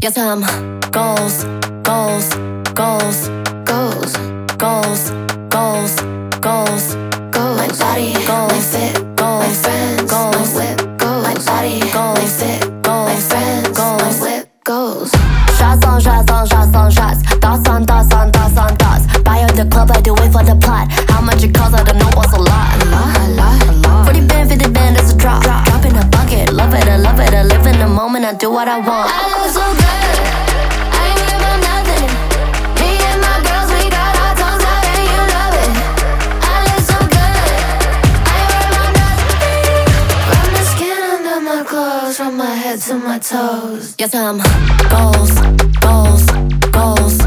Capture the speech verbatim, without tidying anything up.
Yes, I'm goals, goals, goals, goals, goals, goals, goals, goals. My body, goals, my fit, goals, my friends, goals, my whip, goals. My body, goals, my fit, goals, my friends, goals, my whip, goals. Shots on shots on shots on shots. Thoughts on thoughts on thoughts on thoughts. Buy up the club, I do it for the plot. How much it costs, I don't know what's a lot. A lot, a lot, a lot. forty band, fifty band, that's a drop. drop. Drop in a bucket, love it, I love it. I live in the moment, I do what I want. I look so good, I ain't worried about nothing. Me and my girls, we got our tongues out and you love it. I look so good, I ain't worried about nothing. From the skin under my clothes, from my head to my toes. Yes, I'm goals, goals, goals,